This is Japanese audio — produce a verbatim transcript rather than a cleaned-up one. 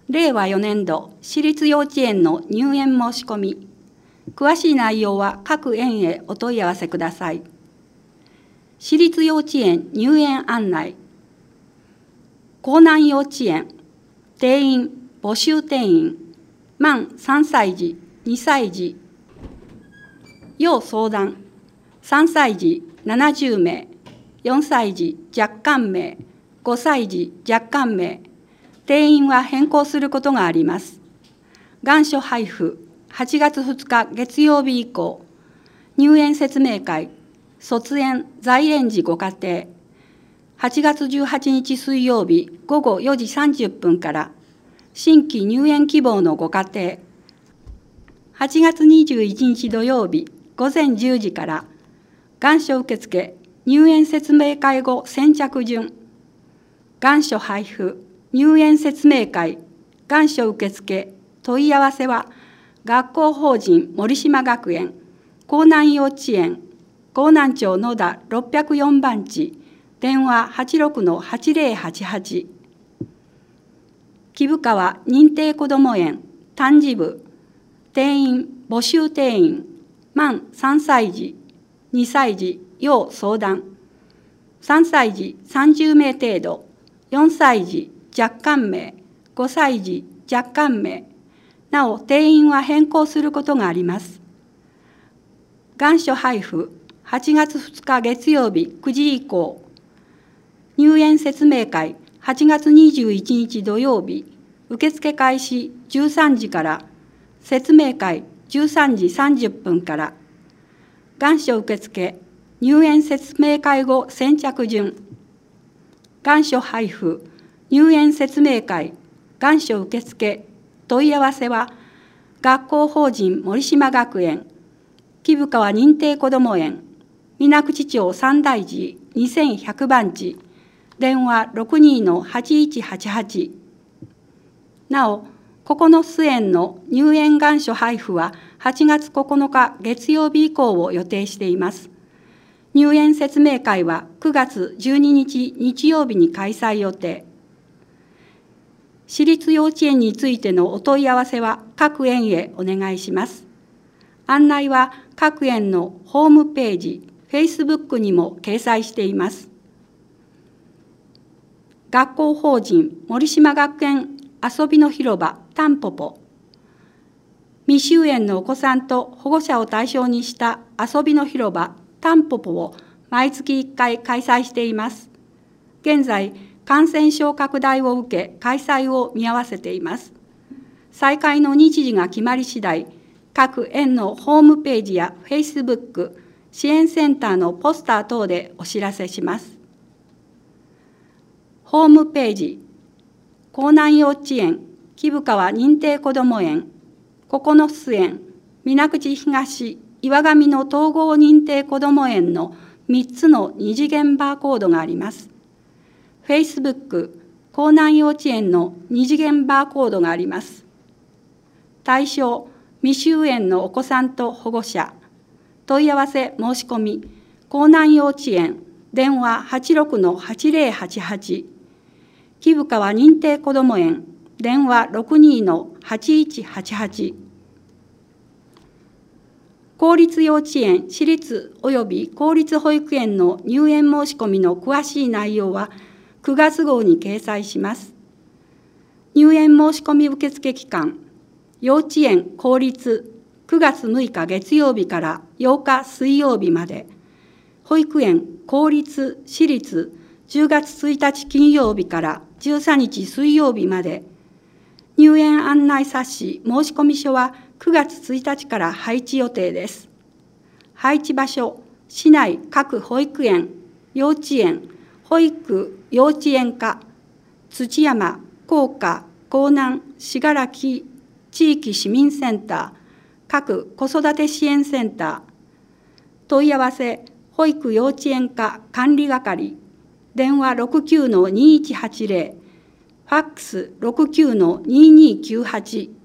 れいわよねんど私立幼稚園の入園申し込み。詳しい内容は各園へお問い合わせください。私立幼稚園入園案内。江南幼稚園、定員、募集定員、満さんさい児、にさい児、要相談、さんさい児ななじゅうめい、よんさい児若干名、ごさい児若干名、定員は変更することがあります。願書配布、はちがつふつか月曜日以降、入園説明会、卒園、在園児ご家庭、はちがつじゅうはちにち水曜日ごごよじさんじゅっぷんから、新規入園希望のご家庭、はちがつにじゅういちにち土曜日ごぜんじゅうじから、願書受付、入園説明会後先着順、願書配布、入園説明会、願書受付、問い合わせは、学校法人森島学園、江南幼稚園、江南町野田ろっぴゃくよんばんち、電話 はちろくのはちぜろはちはち。貴部川認定こども園、丹治部、定員、募集定員、満さんさい児、にさい児、要相談、さんさい児さんじゅうめい程度、よんさい児若干名、ごさい児若干名、なお定員は変更することがあります。願書配布、はちがつふつか月曜日くじ以降、入園説明会、はちがつにじゅういちにち土曜日、受付開始じゅうさんじから、説明会じゅうさんじさんじゅっぷんから、願書受付、入園説明会後先着順、願書配布、入園説明会、願書受付、問い合わせは、学校法人森島学園、貴部川認定こども園、水口町三大寺にせんひゃくばんち、電話 ろくにのはちいちはちはち。なお、ここの巣園の入園願書配布ははちがつここのか月曜日以降を予定しています。入園説明会はくがつじゅうににち日曜日に開催予定。私立幼稚園についてのお問い合わせは各園へお願いします。案内は各園のホームページ、Facebook にも掲載しています。学校法人森島学園遊びの広場たんぽぽ。未就園のお子さんと保護者を対象にした遊びの広場たんぽぽを毎月いっかい開催しています。現在、感染症拡大を受け、開催を見合わせています。再開の日時が決まり次第、各園のホームページやフェイスブック、支援センターのポスター等でお知らせします。ホームページ、江南幼稚園、貴部川認定こども園、ここの巣園、水口東、岩上の統合認定こども園のみっつの二次元バーコードがあります。Facebook、江南幼稚園の二次元バーコードがあります。対象、未就園のお子さんと保護者。問い合わせ申し込み、江南幼稚園、電話 はちろくのはちぜろはちはち。貴部川認定こども園、電話 ろくにのはちいちはちはち。公立幼稚園、私立及び公立保育園の入園申し込みの詳しい内容は、くがつごうに掲載します。入園申し込み受付期間、幼稚園公立くがつむいか月曜日からようか水曜日まで、保育園公立私立じゅうがつついたち金曜日からじゅうさんにち水曜日まで、入園案内冊子申込書はくがつついたちから配置予定です。配置場所、市内各保育園、幼稚園、保育幼稚園課、土山、高架、江南、信楽地域市民センター、各子育て支援センター、問い合わせ、保育幼稚園課管理係、電話 ろくきゅうのにいちはちぜろ、ファックス ろくきゅうのにいにきゅうはち、